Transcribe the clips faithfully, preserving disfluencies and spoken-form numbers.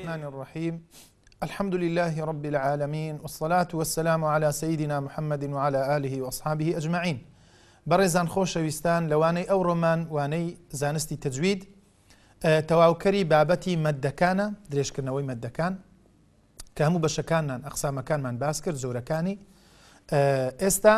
الرحمن الرحيم الحمد لله رب العالمين والصلاة والسلام على سيدنا محمد وعلى آله وأصحابه أجمعين. بەڕێزان خۆشەویستان لەوانەی ئەو ڕۆمان وانەی زانستی تەجوید تەواوکەری بابەتی مەددەکانە، درێژکردنەوەی مەددەکان کە هەموو بەشەکانان ئەقسامەکانمان باس کرد زۆرەکانی. ئێستا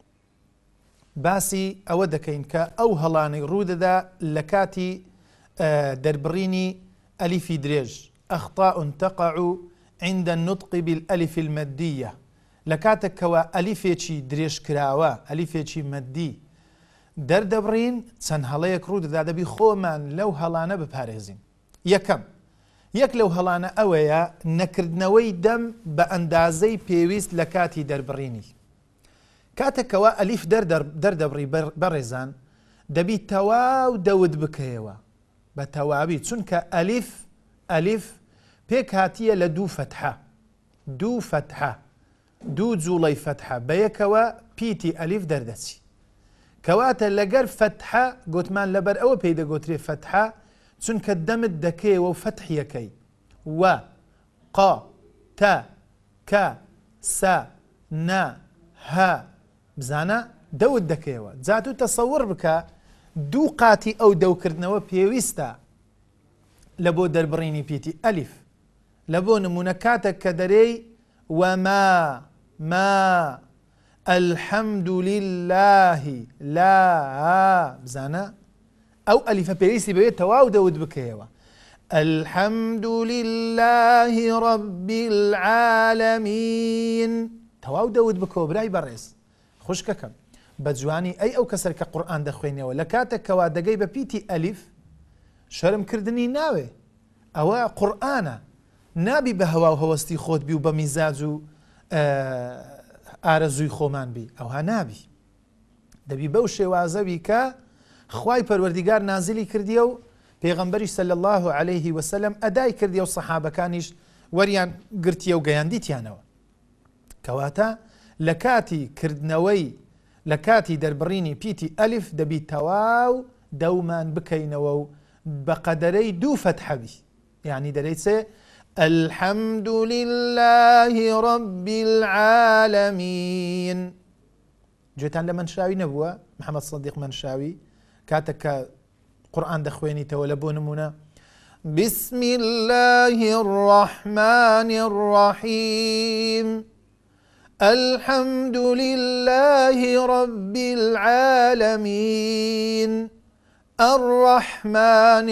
باسی ئەوە دەکەین کە ئەو هەڵانەی ڕوودەدا لە کاتی دەربڕینی ئەلیفی درێژ، ئەخطاء تقع عند النطق بالألف المادية، لە کاتێکەوە ئەلیفێکی درێژکراوە، ئەلیفێکی مەدی دەردەبڕین، چەند هەڵەیەک ڕوودەدا دەبی خۆمان لەو هەڵانە بپارێزین. یەکەم یەک لەو هەڵانە ئەوەیە نەکردنەوەی دەم بە ئەندازەی پێویست لە کاتی دەربڕینی. کاتێکەوە ئەلیف دەردەبڕی بەڕێزان دەبی تەواو دەود بکەیەوە بە تەواوی، چونکە ئەلیف ئەلیف پێک هاتیە لە دوو فەتحە، دوو فەتحە، دوو جوڵەی فەتحە بەیەکەوە پیتی ئەلیف دەردەچی، کەواتە لەگەر فەتحە گوتمان لەبەر ئەوە پێی دەگوترێ فەتحە، چونکە دەمت دەکەیەوە و فەتحیەکەی وە قا تا کا سا نا ها بزانە دەوت دەکەیەوە. جات و تەسەوڕ بکە دوو قاتی ئەو دەوکردنەوە پێویستە لە بۆ دەربڕینی پیتی ئەلیف. لە بۆ نمونە کاتێک کە دەرێی وما ما الحمد لله لا بزانە ئەو ئەلیفە پێویستی بەوێت تەواو دەوت بکەیەوە. الحمد لله رب العالمين تەواو دەوت بکەوە برای بەڕێز خوشکەکەم بە جوانی. ئەی ئەو کەسەر کە قورئان دەخوێنەوە لە کاتێکەوە دەگەی بە پیتی ئەلیف شەرمکردنی ناوێ، ئەوە قورئانە، نابی بە هەوا و هەوەستی خۆت بی و بە میزاج و ئارەزووی خۆمان بی، ئەوها نابی. دەبی بەو شێوازەوی کە خوای پەروەردیگار نازلی کردیە و پێغەمبەریش صلی الله عليه وسلم ئەدای کردیە و سەحابەکانیش وەریان گرتیە و گەیاندیتیانەوە. کەواتە لە کاتی کردنەوەی لە کاتی دەربڕینی پیتی ئەلیف دەبی تەواو دەومان بکەینەوە و بە قەدەرەی دوو فەتحەبی، یعنی دەرەیچێ الحمد لله رب العالمين. جێتان لە منشاوی نەبووە محەممەد سەدیق منشاوی کاتێک کە قورئان دەخوێنیتەوە لە بۆ نمونە بسم الله الرحمن الرحيم الحمد لله رب العالمين الرحمن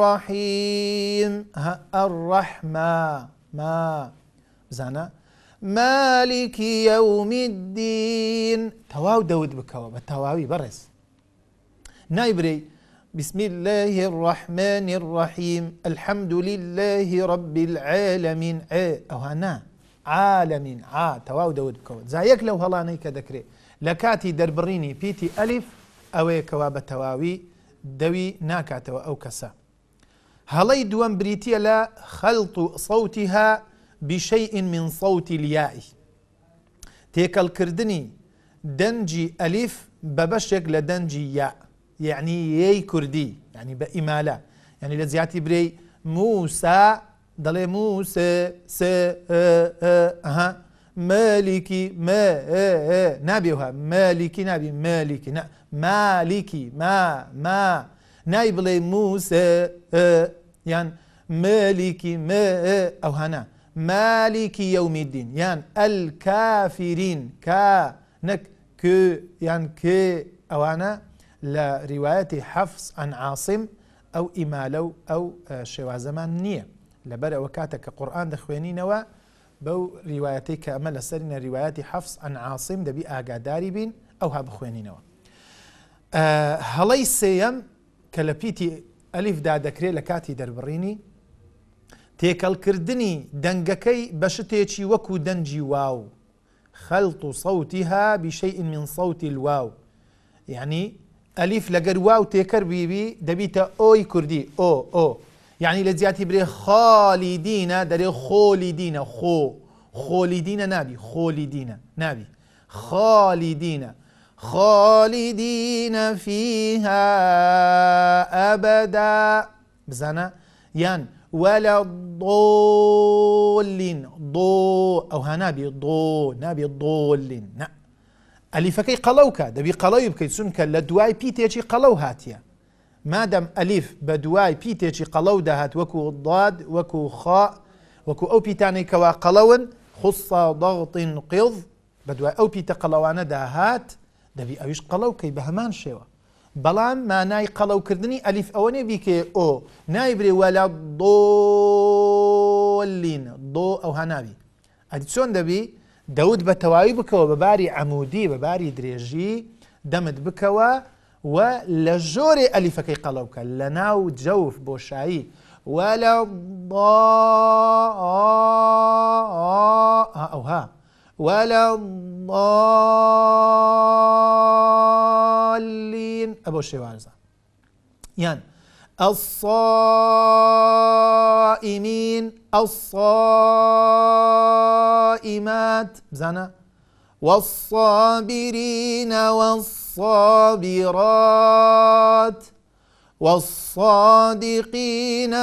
الرحيم الرحمة ما بزانا مالك يوم الدين تواو داود بكوا بتواوي برز نايبري بسم الله الرحمن الرحيم الحمد لله رب العالمين او هنا عالمين ع تواو داود بكوا زايك لو هلاني كذكري لكاتي دربريني بيتي الف اوي كوا بتواوي دەوی ناکاتەوە ئەو کەسە. هەڵەی دووەم بریتیە لە خەلط صوتها بشيء من صوت الياء، تێکەڵکردنی دەنجی ئەلیف بە بەشێک لە دەنجی یا، یعنی یەی کوردی، یعنی بە ئیمالە، یعنی لە زیاتی برەی موسا دەڵێ موسە سە ئەها مالکی ما نابێوها مالکی نابی مالکی نا مالکی ما ما نای بڵێ موسە یان مالکی ما ئەو هەنا مالکی یەومی الدین یان الکافرین کا نەک کە یان کێ ئەوانە لە ریوایەتی حەفس عن عاصم ئەو ئیمالە و ئەو شێوازەمان نییە، لەبەر ئەوە کاتێک کە قورئان دەخوێنینەوە بەو ریوایەتەی کە ئەمە لەسەرینە ریوایەتی حەفس عن عاصم دەبی ئاگاداری بین ئەوها بخوێنینەوە. هەڵەی سێیەم کە لە پیتی ئەلیفدا دەکرێت لە کاتی دەربڕینی تێکەڵکردنی دەنگەکەی بە شتێکی وەکو دەنجی واو، خەلط صوتها بشيء من صوت الواو، یعنی ئەلیف لەگەر واو تێکەر بیبی دەبیتە ئۆی کوردی ئۆ ئۆ، یعنی لە جیاتی برێ خالیدینە دەرێ خۆلیدینە خۆ خۆلیدینە نابی خۆلیدینە نابی خالیدینە خالدين فيها أبدا بزانا یان ولا الضالين ضو أو هنابي ضو نابي الضالين نا أليفكي قلوكا دبي قلوي بكي سنك لدواي بيتيجي قلو هاتيا مادام أليف بدواي بيتيجي قلو دهات وكو ضاد وكو خاء وكو أو بيتاني كوا قلون خص ضغط قض بدواي أو بيتا قلوانا دهات دبي أويش قلو كي بهمان شوا بەڵام مانای قەڵەوکردنی ئەلیف ئەوە نێبی کە ئۆ نایبرێ وەلا ضۆلین ضۆ ئەو هەناوی ئەدی چۆن دەبی دەوت بە تەواوی بکەوە بە باری عەمودی بە باری درێژی دەمت بکەوە و لە ژۆرێ ئەلیفەکەی قەڵەو بکە لە ناو جەوف بۆشایی وەلا ئەوها ولا الضالين أبو شوارزة يعني الصائمين الصائمات زنا والصابرين والصابرات والصادقين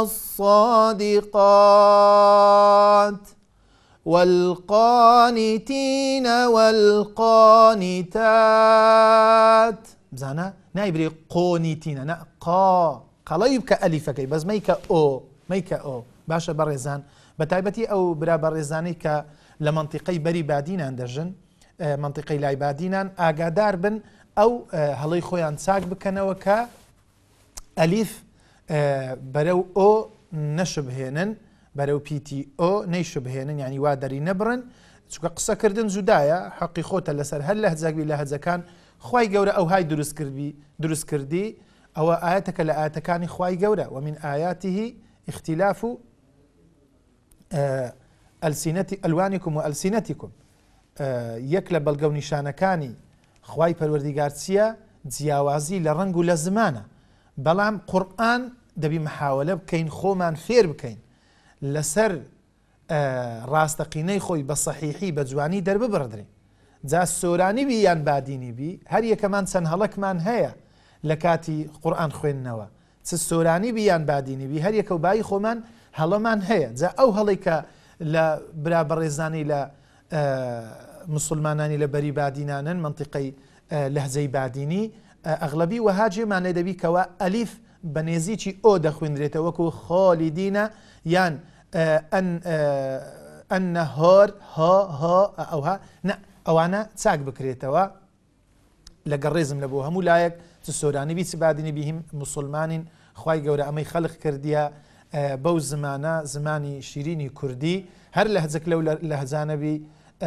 والصادقات والقانتين والقانتات بزانا نايبري قونيتين نا قا قلا يبكى ألفكي بس ميكا أو ميكا أو باشا برزان بتايبتي أو برا برزاني ك لمنطقي بري بعدين عندجن منطقي لاي بعدين أجدار بن أو هلي خويان ساق بكنا وكا ألف برو أو نشبهنن بەرەو پیتی ئۆ نەیشبهێنن ینی وا دەری نەبڕن چونکە قسەکردن جودایە حەقی خۆتە لەسەر هەر لە هەجاگوی لە هەجەکان خوای گەورە ئەو های دروست کردی دروست کردی ئەوە ئاەتەکە لە ئاەتەکانی خوای گەورە ومن ئاياته اختلاف ئەلسینەتی ئەلوانیکم و ئەلسینەتیکم یەک لە بەڵگە و نیشانەکانی خوای پەروەردیگار چییە جیاوازی لە ڕەنگ و لە زمانە بەڵام قورئان دەبی محاولە بکەین خۆمان فێر بکەین لەسەر ڕاستەقینەی خۆی بە سەحیحی بە جوانی دەرببڕدرێ جا سۆرانی بی یان بادینی بی هەر یەکەمان چەند هەڵەکمان هەیە لە کاتی قورئان خوێندنەوە چ سۆرانی بی یان بادینی بی هەر یەکە و بای خۆمان هەڵەمان هەیە جا ئەو هەڵی کە لە برا بەڕێزانی لە مسلمانانی لە بەری بادینانن منطقەی لەهجەی بادینی ئەغلبی وەها جێمان لێ دەبی کەوا ئەلیف بە نێزیکی ئۆ دەخوێنرێتەوە وەکو خالیدینە یان ئەنە هۆر ها ها ئەوها ئەوانە چاک بکرێتەوە لەگەڵ ڕێزم لە بۆ هەموو لایەک چ سۆرانی بی چ بادینی بیهیم مسلمانین خوای گەورە ئەمەی خەڵق کردیە بەو زمانە زمانی شیرینی کوردی هەر لە هەجەک لەو لە هەجانەبی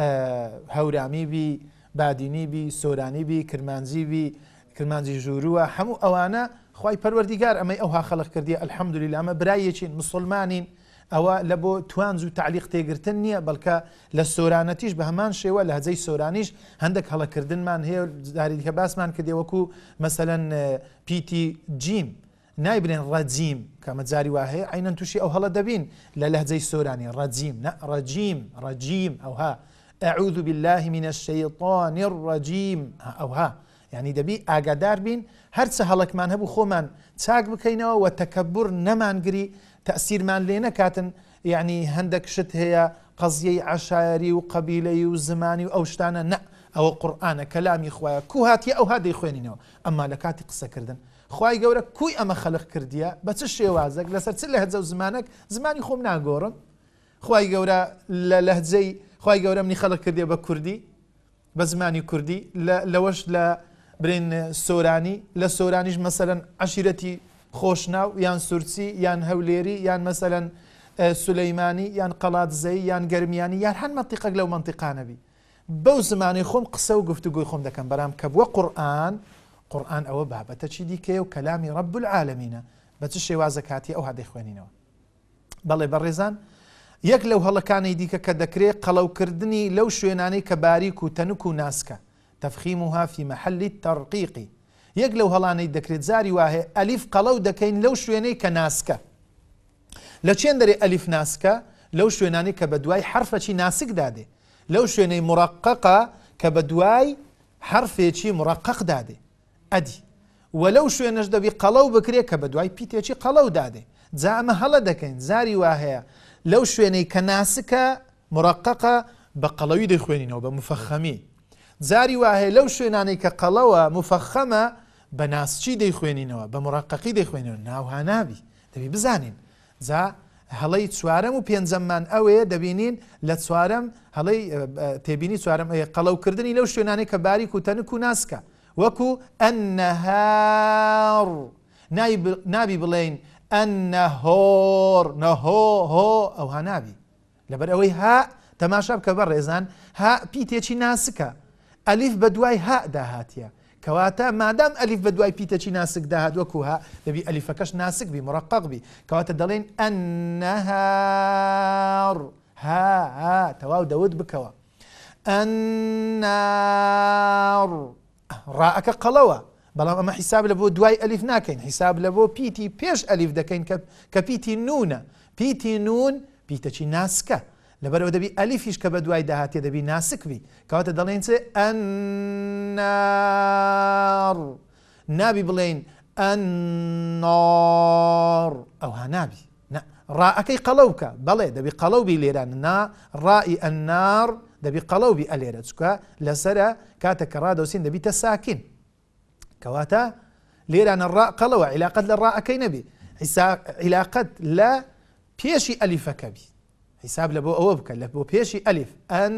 هەورامی بی بادینی بی سۆرانی بی کرمانجی بی کرمانجی ژوورووە هەموو ئەوانە خوای پەروەردیگار ئەمەی ئەوها خەڵق کردیە ئەلحەمدولیلا ئەمە برایەکین مسلمانین ئەوە لە بۆ توانج و تعلیق تێگرتن نییە بەڵکە لە سۆرانەتیش بە هەمان شێوە لە هەجەی سۆرانیش هەندێک هەڵەکردنمان هەیە داریکە باسمان کردێ وەکو مەسەلەن پیتی جیم نایبرێن ڕەجیم کەمە جاری وا هەیە عینەن تووشی ئەو هەڵە دەبین لە لەهجەی سۆرانی ڕەجیم نە ڕەجیم ڕەجیم ئەوها ئەعوذ بالله من الشيطان الرجيم ئەوها یعنی دەبی ئاگادار بین هەرچە هەڵەکمان هەبوو خۆمان چاک بکەینەوە و تەکەبور نەمانگری تەسیرمان لێ نەکاتن یعنی هەندێک شت هەیە قەزیەی عەشایری و قەبیلەی و زمانی و ئەو شتانە نە ئەوە قورئانە کەلامی خوایە کو هاتیە ئەوها دەیخوێنینەوە ئەمما لە کاتی قسەکردن خوای گەورە کوی ئەمە خەلق کردیە بە چ شێوازێک لەسەر چ لەهجە و زمانێک زمانی خۆم ناگۆڕم خوای گەورە لە لەهجەی خوای گەورە منی خەلق کردیە بە کوردی بە زمانی کوردی لەوەش لە برین سۆرانی لە سۆرانیش مەسەلەن عەشیرەتی خۆشناو یان سورچی یان هەولێری یان مەسەلەن سولەیمانی یان قەڵاتزەی یان گەرمیانی یان هەر مەنتیقەک لەو مەنتیقانەبی بەو زمانی خۆم قسە و گفتوگوی خۆم دەکەم بەرام کە بووە قورئان قورئان ئەوە بابەتە چی دیکەیە و کەلامی ڕەب العالەمینە بە چ شێوازە کاتی ئەو هەدەی خوێنینەوە بەڵێ بەڕێزان یەک لەو هەڵەکانی دیکە کە دەکرێت قەڵەوکردنی لەو شوێنانەی کە باریک و تەنک و ناسکە تەفخیمها فی محل التەرقیق یەک لەو هەڵانەی دەکرێت جاری وایە ئەلیف قەڵەو دەکەین لەو شوێنەی کە ناسکە لە چێن دەرێ ئەلیف ناسکە لەو شوێنانی کە بە دوای حرفێکی ناسک دادێ لەو شوێنەی مڕەققە کە بە دوای حرفێکی مڕەقق دادێ ئەدی و لەو شوێنەش دەبی قەڵەو بکرێت کە بە دوای پیتێکی قەڵەو دادێ جا ئەمە هەڵە دەکەین زاری وا هەیە لەو شوێنەی کە ناسکە مڕققە بە قەڵەوی دەیخوێنینەوە بە مفەخەمی زاری وا هەیە لەو شوێنانەی کە قەڵەوە مفەخەمە بە ناسچی دەیخوێنینەوە بە مڕققی دەیخوێنەوە ناوها نابی دەبی بزانین جا هەڵەی چوارەم و پێنجەممان ئەوەیە دەبینین لە چوارەم هەڵەی تێبینی چوارەم قەڵەوکردنی لەو شوێنانەی کە باریک و تەنک و ناسکە وەکو ئەنەهار نابی بڵێین ئەنەهۆر نەهۆ هۆ ئەوها نابی لەبەر ئەوەی ها تەماشا بکە بە ڕێزان ها پیتێکی ناسکە ئەلیف بە دوای ها داهاتیە کەواتە مادام ئەلیف بە دوای پیتێکی ناسک داهات وەکو ها دەبی ئەلیفەکەش ناسک بی مڕقق بی کەواتە دەڵێن ئەنەهار ها ها تەواو دەوت بکەوە ئەننار ڕائەکە قەڵەوە بەڵام ئەمە حیساب لە بۆ دوای ئەلیف ناکەین حیساب لە بۆ پیتی پێش ئەلیف دەکەین کە پیتی نونە پیتی نون پیتەکی ناسکە لەبەرەوە دەبی ئەلیفیش کە بە دوای داهاتێ دەبی ناسک بی کەواتە دەڵێن چێ ئەننار نابی بڵێن ئەننار ئەوها نابی ڕائەکەی قەڵەو بکە بەڵێ دەبی قەڵەو بی لێران نا ڕائی ئەننار دەبی قەڵەو بی ئەلێرە چکە لەسرە کاتە کە ڕادەوسین دەبیتە ساکین کەواتە لێرانە ڕاء قەڵەوە عیلاقەت لە ڕائەکەی نەبی عیلاقەت لە پێشی ئەلیفەکە بی حساب لە بۆ ئەوە بکە لە بۆ پێشی ئەلیف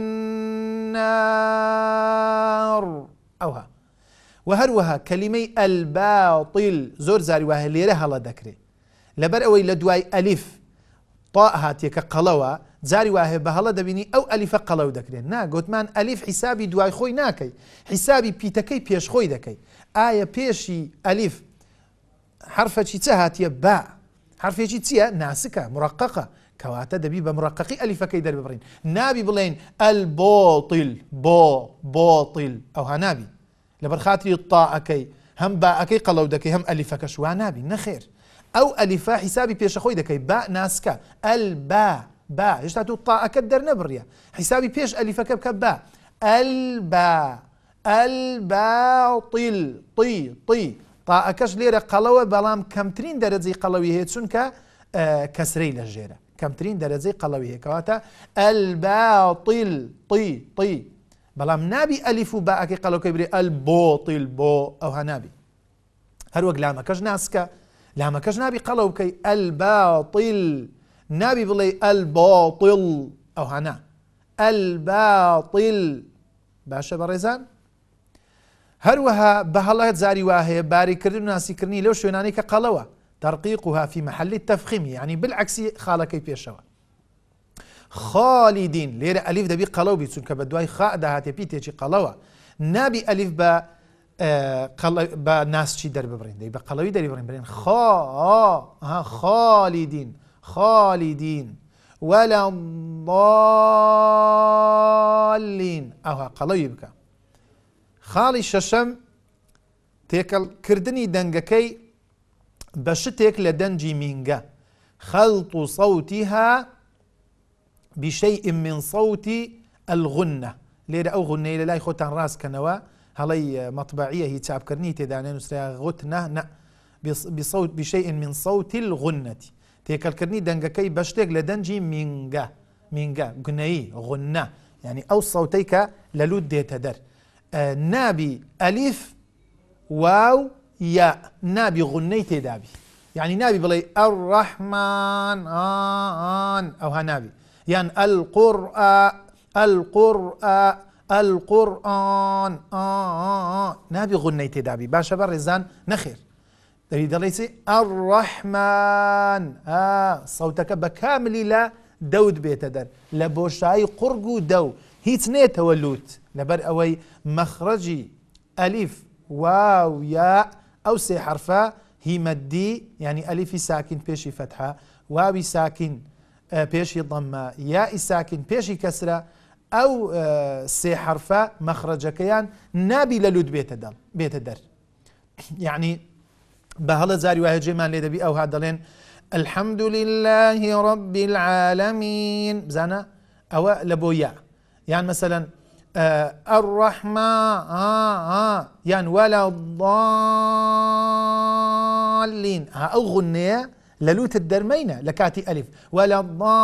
ئەننار ئەوها و هەروەها کەلیمەی ئەلباطیل زۆر زاری وایە لێرە هەڵە دەکرێت لەبەر ئەوەی لە دوای ئەلیف تا هاتیەکە قەڵەوە جاری وایە بە هەڵە دەبینی ئەو ئەلیفە قەڵەو دەکرێت نا گوتمان ئەلیف حیسابی دوای خۆی ناکەی حیسابی پیتەکەی پێش خۆی دەکەی ئایا پێشی ئەلیف حرفەکی چه هاتیە با حرفێکی چییە ناسکە مڕققە کەواتە دەبی بە مڕققی ئەلیفەکەی دەربڕین نابی بڵێن ئەلباطیل بۆ بۆطیل ئەوها نابی لەبەر خاتری تاءەکەی هەم باءەکەی قەڵەو دەکەی هەم ئەلیفەکەش وا نابی نەخێر ئەو ئەلیفە حیسابی پێشەخۆی دەکەی با ناسکە ئەلبا با هێشتا تو تاءەکەت دەرنەبڕیە حیسابی پێش ئەلیفەکە بکە با ئەلبا ئەلباطیل طی طی تاءەکەش لێرە قەڵەوە بەڵام کەمترین دەرەجەی قەڵەوی هەیە چونکە کەسرەی لە ژێرە کەمترین دەرەجەی قەڵەوی هەیە کەواتە ئەلباطیل طی طی بەڵام نابی ئەلیف و باءەکەی قەڵەوەکەی برێ ئەلبۆطیل بۆ ئەوها نابی هەروەک لامەکەش ناسکە لامەکەش نابی قەڵەو بکەی ئەلباطیل نابی بڵێ ئەلباطیل ئەوها نا ئەلباطیل باشە بەڕێزان هەروەها بە هەڵەت زاری وا هەیە باریکردن و ناسیکردنی لەو شوێنانەی کە قەڵەوە ترقيقها في محل التفخيم يعني بالعكس خالكي بيشوا خالدين ليرة ألف دبي قلو بي چونك بدواي خاء دهاتي بيتيجي قلوة نابي ألف با آه قل با ناس چي در ببرين دي با قلوي در ببرين برين خا ها خالدين خالدين ولا ضالين أوها قلوي بك خالي ششم تيكل كردني دنگكي بشتك لدنجي مينجا خلط صوتها بشيء من صوت الغنة ليرة أو غنة لا يخوتان راس كنوا هلي مطبعية هي تعب كرني تدانين وسرا غتنا نا بصوت بشيء من صوت الغنة تيكل كرني دنجا كي بشتك لدنجي مينجا مينجا غني غنة يعني أو صوتيك للود ديت در آه نابي ألف واو يا نابي غنيتي دابي يعني نابي بلي الرحمن آن أو هنابي يعني القرآن القرآن القرآن آن نابي غنيتي دابي باشا برزان نخير دبي دليسي الرحمن آه صوتك بكامل لا دود بيتدر لبوشاي قرقو دو هيت نيت ولوت لبر أوي مخرجي ألف واو ياء أو سي حرفا هي مدي يعني ألف ساكن بيشي فتحة واو ساكن بيشي ضمة ياء ساكن بيشي كسرة أو سي حرفا مخرج كيان نابي للود بيت در بيت در يعني بهلا زاري واحد جيمان ليدبي أو هذا الحمد لله رب العالمين بزانا أو لبويا يعني مثلا آه الرحمن آه آه يعني ولا الضالين ها أو غنية لە لوتت دەرمەینە لە کاتی ئەلیف وەلە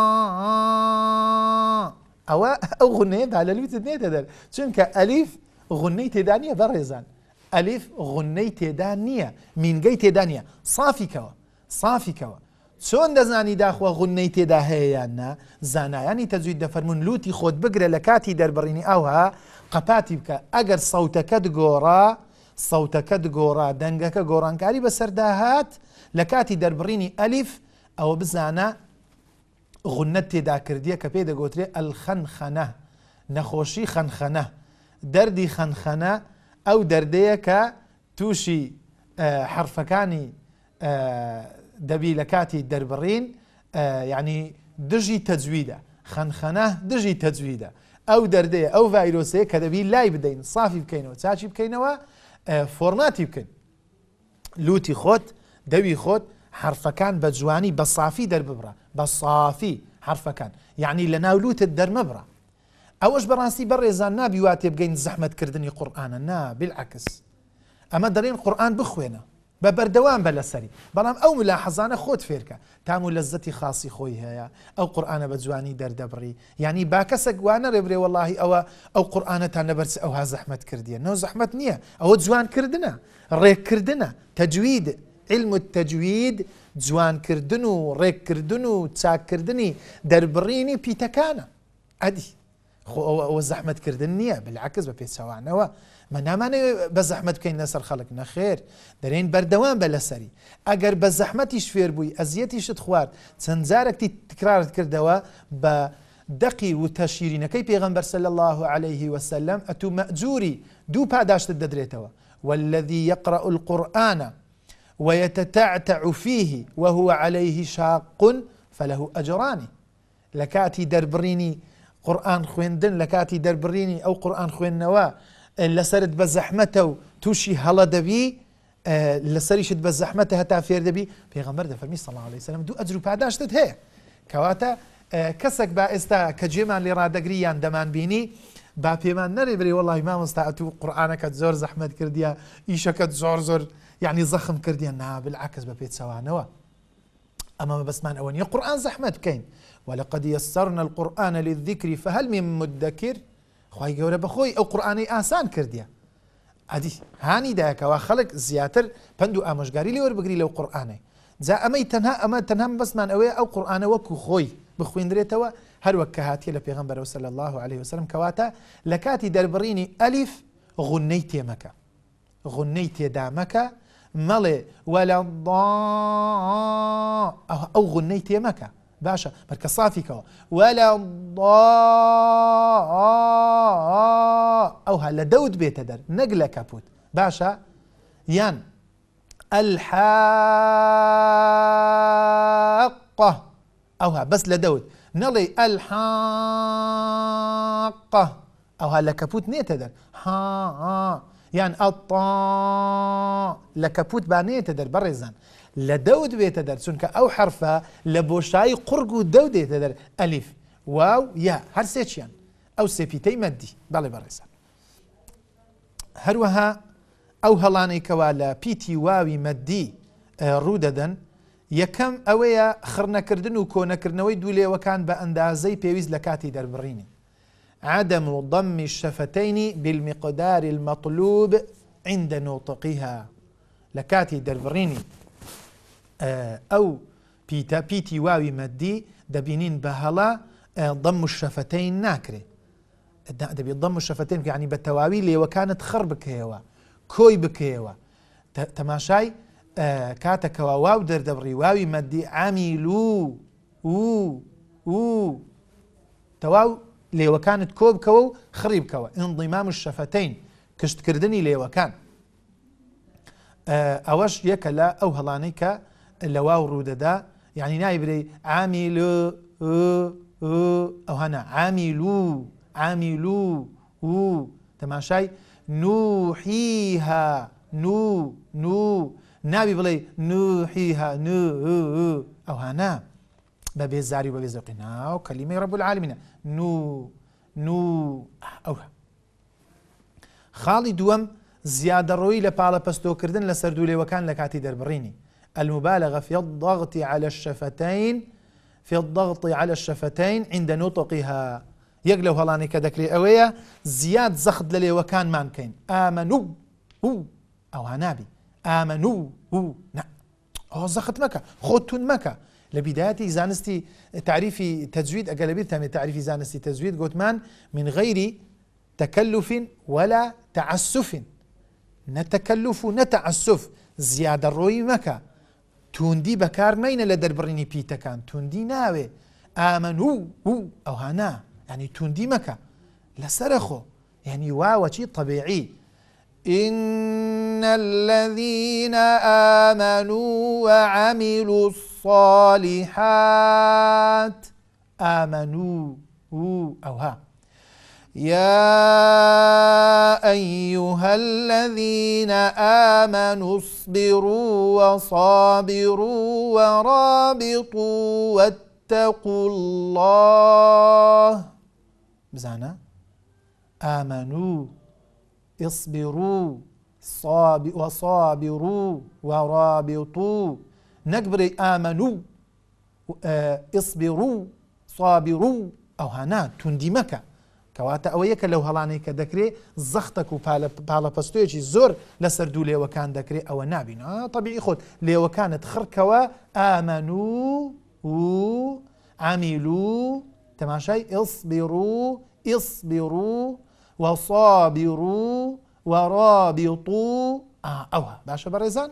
ئەوە ئەو غونەیەدا لە لوتت نێتە دەر چونکە ئەلیف غونەی تێدا نییە بەڕێزان ئەلیف غونەی تێدا نییە مینگەی تێدا نییە سافیکەوە سافیکەوە چۆن دەزانی داخوا غونەی تێدا هەیە یان نا زانایانی تەجوید دەفەرمون لوتی خۆت بگرە لە کاتی دەربڕینی ئەوها قەپاتی بکە ئەگەر سەوتەکەت گۆڕا سەوتەکەت گۆڕا دەنگەکە گۆڕانکاری بەسەرداهات لە کاتی دەربڕینی ئەلیف ئەوە بزانە غونەت تێدا کردیە کە پێی دەگوترێ ئەلخەنخەنە نەخۆشی خەنخەنە دەردی خەنخەنە ئەو دەردەیە کە تووشی حرفەکانی دەبی لە کاتی دەربڕین یعنی دژی تەجویدە خەنخەنە دژی تەجویدە ئەو دەردەیە ئەو ڤایرۆسەیە کە دەبی لای بدەین سافی بکەینەوە چاچی بکەینەوە فۆرماتی بکەین لوتی خۆت دەوی خۆت حرفەکان بە جوانی بە سافی دەرببڕە بە سافی حرفەکان یعنی لە ناو لوتت دەرمەبڕە ئەوەش بەڕاستی بەڕێزان نابی واتێ بگەین زەحمەتکردنی قورئانە نا بالعکس ئەمە دەڵێن قورئان بخوێنە بە بەردەوام بە لەسەری بەڵام ئەو ملاحەزانە خۆت فێرکە تام و لەزەتی خاصی خۆی هەیە ئەو قورئانە بە جوانی دەردەبڕی یعنی با کەسێک وانە ڕێبرێ وەڵاهی ئەوە ئەو قورئانەتان لەبەرچ ئەوها زەحمەت کردیە نەو زەحمەت نییە ئەوە جوانکردنە ڕێککردنە تەجوید علم التەجوید جوانکردن و ڕێککردن و چاککردنی دەربڕینی پیتەکانە ئەدی خۆ ئەوە زەحمەتکردن نییە بالعکس بە پێچەوانەوە مە نامانێ بە زەحمەت بکەین لەسەر خەڵک نەخێر دەرێن بەردەوام بە لەسەری ئەگەر بە زەحمەتیش فێر بووی ئەزیەتیشت خوارد چەند جارێکی تکرارت کردەوە بە دەقی و تەشیرینەکەی پێغەمبەر صلی الله عليه وسلم ئەتوو مەئجووری دوو پاداشتت دەدرێتەوە والذي يقرأ القرآن ويتتعتع فيه وهو عليه شاق فله أجران لكاتي دربريني قورآن خوێندن لە کاتی دەربڕینی ئەو قورئان خوێندنەوە لەسەرت بە زەحمەتە و تووشی هەڵە دەبی لەسەریشت بە زەحمەتە هەتا فێر دەبی پێغەمبەر دەفەرمی صلی الله عليه وسلم دوو ئەجر و پاداشتت هەیە کەواتە کەسێک با ئێستا کە جێمان لێ ڕادەگری یان دەمان بینی با پێمان نەرێ برێ وەڵی مامۆستا ئەتوو قورئانەکەت زۆر زەحمەت کردیە ئیشەکەت زۆر زۆر یعنی زەخم کردیە نا بالعکس بە پێچەوانەوە ئەمە بەسمان ئەوە نیە قورئان زەحمەت بکەین ولقد يسرنا القرآن للذكر فهل من مدكر خوای گەورە بەخۆی ئەو قورئانەی ئاسان کردیە ئەدی هانی دایکەوە خەڵک زیاتر پند و ئامۆژگاری لێ وەربگری لەو قورئانەی جا ئەمەی تەنها ئەمە تەنها بەسمان ئەوەیە ئەو قورئانە وەکو خۆی بخوێندرێتەوە هەروەک کە هاتیە لە پێغەمبەر صلی الله عليه وسلم کەواتە لە کاتی دەربڕینی ئەلیف غونەی تێمەکە غونەی تێدا مەکە مەڵێ وەلە ضا ئەو غونەی تێمەکە باشە بەرکە سافیکەوە وەلە ضا ئەوها لە دەوت بێتە دەر نەک لە کەپوت باشە یان الحاقة ئەوها بەس لە دەوت نەڵێ الحاقة ئەوها لە کەپوت نێتە دەر ها یان ئەڵطا لە کەپوت بانێتە دەر بەڕێزان لە دەوت بێتە دەر چونکە ئەو حرفە لە بۆشایی قورگ و دەو دێتە دەر ئەلیف واو یا هەر سێکیان ئەو سێپیتەی مەدی بەڵێ بەڕێزان هەروەها ئەو هەڵانەی کەوا لە پیتی واوی مەدی ڕوو دەدەن یەکەم ئەوەیە خڕنەکردن و کۆنەکردنەوەی دوو لێوەکان بە ئەندازەی پێویست لە کاتی دەربڕینی عدم ضم الشفتين بالمقدار المطلوب عند نطقها لكاتي دربريني أو بيتا بيتي واوي مدي دبينين بهلا ضم الشفتين ناكري دبي ضم الشفتين يعني بالتواوي اللي وكانت خربك هوا كوي بكيوا تماشاي كاتك واو در دبري واوي مدي عملوا او او تواو لێوەکانت کۆ بکەوە و خڕی بکەوە انضمام الشفتين کشتکردنی لێوەکان ئەوەش یەکە لە ئەو هەڵانەی کە لە واو ڕوودەدا یعنی نایبرێ عامیلو ئەو هەنا عامیلو عامیلو و تەماشای نوحیها نو نو نابی بڵێ نوحیها نو ئەو هەنا بەبێزاری و بەبێزەوقی ناو کەلیمەی ڕەب العالمینە نو نو ئەوە خاڵی دووەم زیادەڕۆیی لە پاڵە پەستۆکردن لە سەردوولێوەکان لە کاتی دەربڕینی المبالغة في الضغط على الشفتين في الضغط على الشفتين عند نطقها. يقلو هلاني كدكري أوية زياد زخد للي وكان مان كين آمنوا هو أو هنابي آمنوا هو نا أو زخت مكة خدتون مكة لبداية زانستي تعريفي تجويد أقلبير تامي تعريفي زانستي تجويد قلت مان من غير تكلف ولا تعسف نتكلف نتعسف زيادة الروي مكة توندي بكار نين لدربريني بيتا كان توندي ناوي آمنوا هو أو هنا يعني توندي مكة لسرخو يعني واو شيء طبيعي. إن الذين آمنوا وعملوا الصالحات آمنوا هو أو ها يا أيها الذين آمنوا اصبروا وصابروا ورابطوا واتقوا الله بزانا آمنوا اصبروا صاب وصابروا ورابطوا نكبر آمنوا اه اصبروا صابروا أو هنا تندي مكة كواتا أويك لو هلاني كدكري زختك وبالا بالا باستويجي زور لسردو لي وكان دكري أو نابين آه طبيعي خود لي وكانت خركوا آمنوا وعملوا تماشي اصبروا اصبروا وصابروا ورابطوا آه أوها باشا بريزان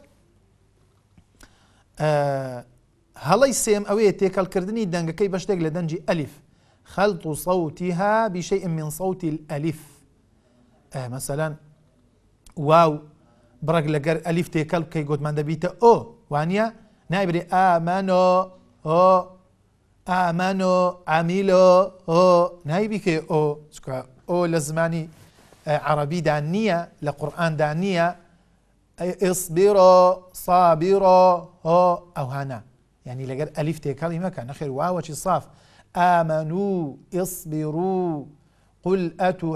آه هلاي سيم أوي تيكال كردني دنجا كي بشتاق لدنجي ألف خلط صوتها بشيء من صوت الألف آه مثلا واو برق لقر ألف تيكال كي قد من دبيته أو وانيا نايبري آمنوا أو آمنوا عملوا أو نايبي كي أو أو لزماني عربي دانية لقرآن دانية اصبروا صابروا أو أو هنا يعني لقر ألف تيكال ما كان خير واو وشي صاف آمنوا اصبروا قل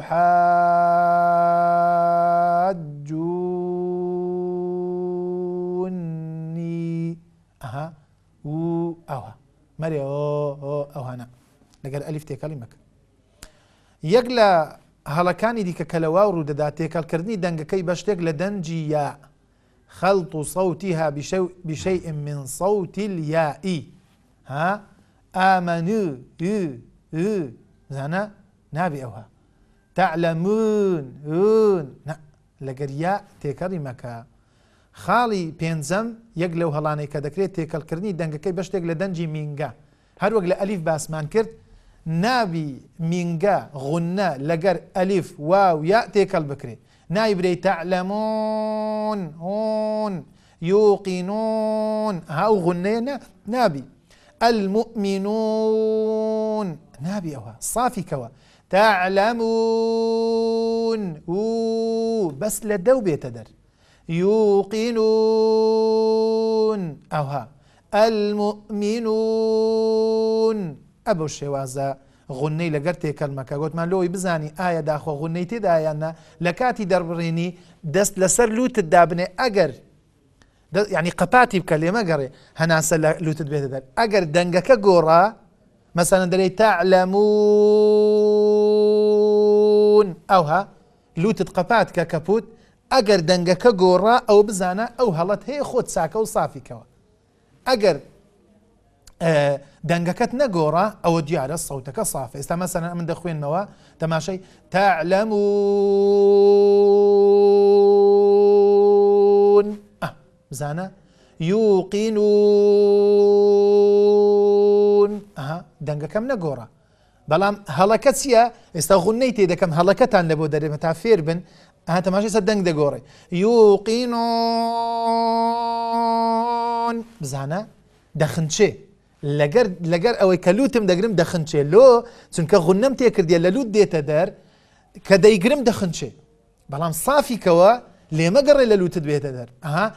أتحاجوني أها و أوها مري أو أو أو هنا لقر ألف تيكال ما كان يقلا هلكاني ديك كلواو ردداتيك الكردني دنگ كي بشتك لدنجي ياء خلط صوتها بشيء, بشيء من صوت الياء ها آمنوا اه اه زانا نابي أوها تعلمون اون نا لقر ياء تيكالي مكا خالي بينزم يقلو هلاني كدكريت تيكال كردني دنگ كي بشتك لدنجي مينغا هر وقل ألف باسمان كرد نابي مينغا غنى لقر ألف واو ياء تيكال بكري نايبري تعلمون هون يوقنون هاو غنينا نابي المؤمنون نابي أوها صافي كوا تعلمون أوه بس لدو بيتدر يوقنون أوها المؤمنون أبو الشوازة غني لقرتي كلمة قلت ما لوي بزاني آية داخو غني تدايانا لكاتي دربريني دست لسر لوت الدابني أجر يعني قباتي بكلمة قري هنا سلا لوت البيت دار أجر دنجك جورا مثلا دري تعلمون أوها لوت قبات ككبوت أجر دنجك جورا أو بزانا أو هلت هي خود ساكا وصافي كوا أجر آه دنگكت نگورا او دیاره صوتك صافي استا مثلا من دخوين موا تماشي تعلمون اه بزانا يوقنون اه دنگكم نگورا بلام هلكتسيا استا غنيتي دكم هلكتان لبو دري متى فيربن اه تماشي صدنگ دگوري يوقنون بزانا دخنشي لقر لقر أو كلوتم دقرم دخنشي لو چونك غنم تيكر ديال للوت ديتا دار كدا يقرم دخنشي بلام صافي كوا لما قرر للوت ديتا دار أها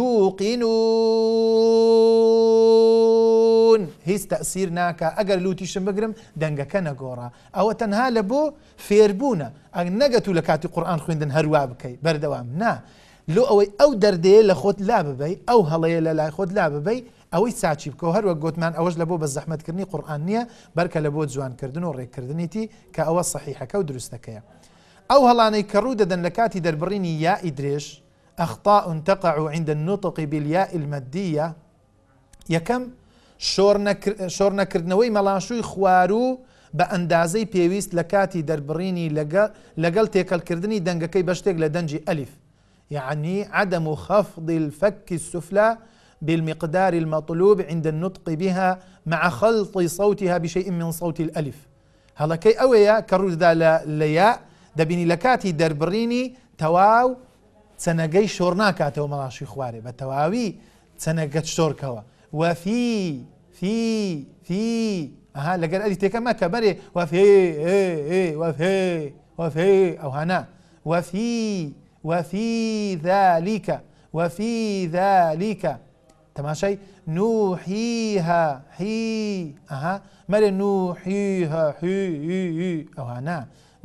يوقنون هيس تأثير ناكا أقر لوتي شم بقرم دنگا كان قورا أو تنها لبو فيربونا نقتو لكاتي قرآن خويندن هرواب كي بردوام نا لۆ ئەوەی ئەو دەردەیە لە خۆت لا ببەی ئەو هەڵەیە لە لای خۆت لا ببەی ئەوەی چاچی بکە و هەروەک گوتمان ئەوەش لە بۆ بە زەحمەتکردنی قورئان نییە بەرکە لە بۆ جوانکردن و ڕێککردنیتی کە ئەوە سەحیحەکە و دروستەکەیە. ئەو هەڵانەی کە ڕوو دەدەن لە کاتی دەربڕینی یائی درێژ أخطاء تقع عند النطق بالياء المادية یەکەم شۆڕنەکردنەوەی مەڵاشووی خوارو بە ئەندازەی پێویست لە کاتی دەربڕینی لەگەڵ تێکەڵکردنی دەنگەکەی بە شتێک لە دەنجی ئەلیف، يعني عدم خفض الفك السفلى بالمقدار المطلوب عند النطق بها مع خلط صوتها بشيء من صوت الألف. هەڵەکەی ئەوەیە کە ڕوودا لە یا دەبینی لە کاتی دەربڕینی تەواو چەنەگەی شۆڕ ناکاتەوە مەڵاشوی خوارێ بە تەواوی چەنەگەت شۆڕکەوە وفي في في ئەها لەگەر ئەلی تێکە مەکە بەرێ وفي وفي وفي ئەو هەنا وفي وفي ذلك وفي ذلك تماشي نوحيها حي أها مالي نوحيها حي أو هنا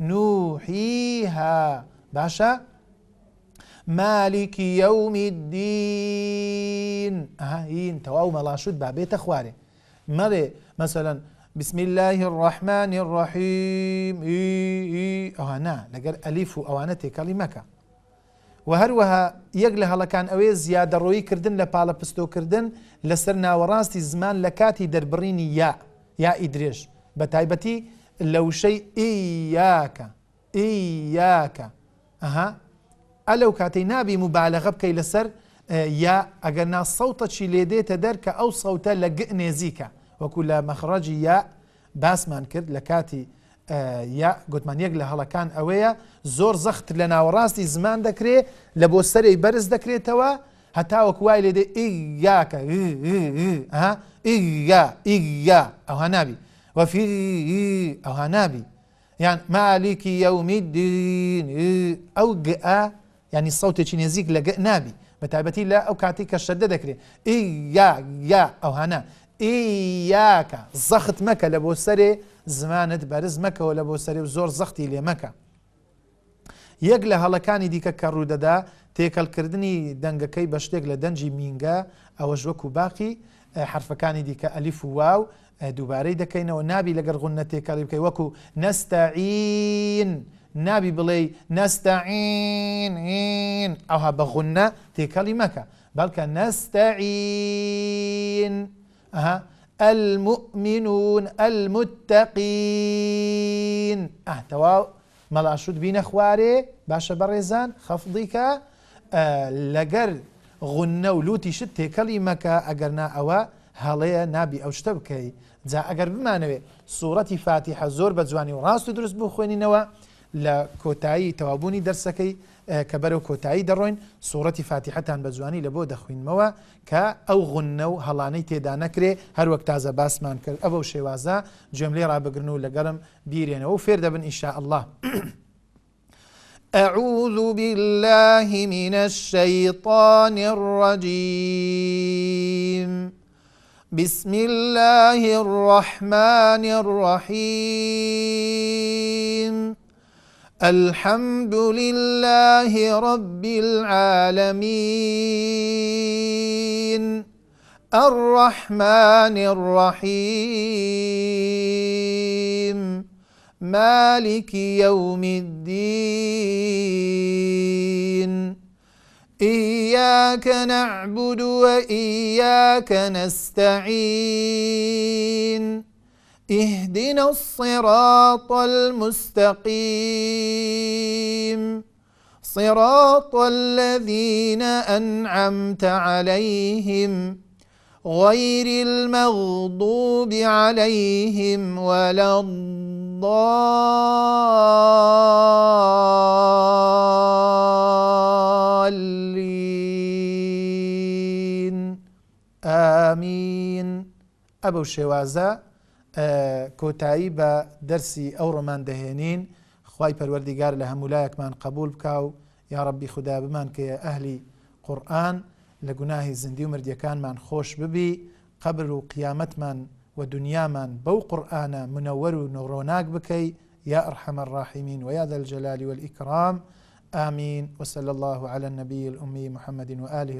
نوحيها باشا مالك يوم الدين أها هين تواو ملاشود بابيت أخواري مالي مثلا بسم الله الرحمن الرحيم إي إي أو هنا لقر أليف أو أنا كلمك وهروها يقل هەڵەکان ئەوێ زیادە ڕۆیی کردن لە پاڵە پستۆکردن لەسەر ناوەڕاستی زمان لە کاتی دەربڕینی یا یا ئیدرێژ بە تایبەتی لەوشەی ئیاکە ئیاکە ئەها ئەلەو کاتەی نابی مبالەغە بکەی لەسەر یا ئەگەر نا سەوتەچی لێدێتە دەر کە ئەو سەوتە لە گە نێزیکە وەکو لە مەخڕەجی یا باسمان کرد لە کاتی یا گوتمان یەک لە هەڵەکان ئەوەیە زۆر زەخت لە ناوەڕاستی زمان دەکرێت لە بۆ سەرەی بەرز دەکرێتەوە هەتاوەکو وای لێدێ ئیگاکە ئیگا ئیگا ئەوها نابی وەفی ئەوها نابی یان مالیکی یەومی الدین ئەو گئا ینی سەوتێکی نێزیک لە گە نابی بە تایبەتی لە ئەو کاتی کە شەدە دەکرێت ئیگا یا ئەوهانە ئیاکە زەخت مەکە لە بۆ سەرێ زمانت بەرز مەکەوە لە بۆ سەرێ و زۆر زەختی لێ مەکە. یەک لە هەڵەکانی دیکە کە ڕوودەدا تێکەڵکردنی دەنگەکەی بە شتێک لە دەنجی مینگە ئەوەش وەکو باقی حرفەکانی دیکە ئەلیف و واو دووبارەی دەکەینەوە نابی لەگەر غونە تێکەڵی بکەی وەکو نەستەعین نابی بڵێ نەستەعین ئەوها بە غونە تێکەڵی مەکە بەڵکە نەستەعین ئەها المؤمنون المتقين اه تواو مەڵاشود بینە خوارێ باشە بەڕێزان خەفضیکە لەگەر غونە و لوتی شت تێکەڵی مەکە ئەگەرنا ئەوە هەڵەیە نابی ئەو شتە بکەی جا ئەگەر بمانەوێ سوورەتی فاتیحە زۆر بە جوانی و ڕاست و دروست بوو خوێنینەوە لە کۆتایی تەوابوونی دەرسەکەی کە بەرەو کۆتایی دەڕۆین سوورەتی فاتیحەتان بە جوانی لە بۆ دەخوێنمەوە کە ئەو غونە و هەڵانەی تێدا نەکرێ هەروەک تازە باسمان کرد ئەوە شێوازە گوێم لێ ڕابگرن و لەگەڵم بیرێنەوە و فێر دەبن ئینشاء الله. أعوذ بالله من الشيطان الرجيم بسم الله الرحمن الرحيم الحمد لله رب العالمين الرحمن الرحيم مالك يوم الدين إياك نعبد وإياك نستعين اهدنا الصراط المستقيم صراط الذين أنعمت عليهم غير المغضوب عليهم ولا الضالين آمين. أبو شوازة کۆتایی بە دەرسی ئەو ڕۆمان دەهێنین خوای پەروەردیگار لە هەمولایەکمان قبول بکا و یا ڕەبی خوددا بمان کە ئەهلی قورئان لە گوناهی زیندی و مردیەکانمان خۆش ببی قبر و قیامەتمان و دنیامان بەو قورئانە منەوەر و نۆڕۆناک بکەی یا ئەرحەمە الراحیمین و یا ذا الجلال والإکرام آمين. وصلى الله على النبي الأمي محمد وآله